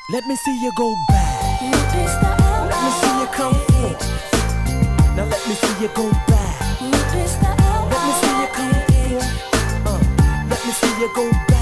Let me see you go back. Let me see you come forth. Now let me see you go back. Let me see you come forth. Let me see you go back.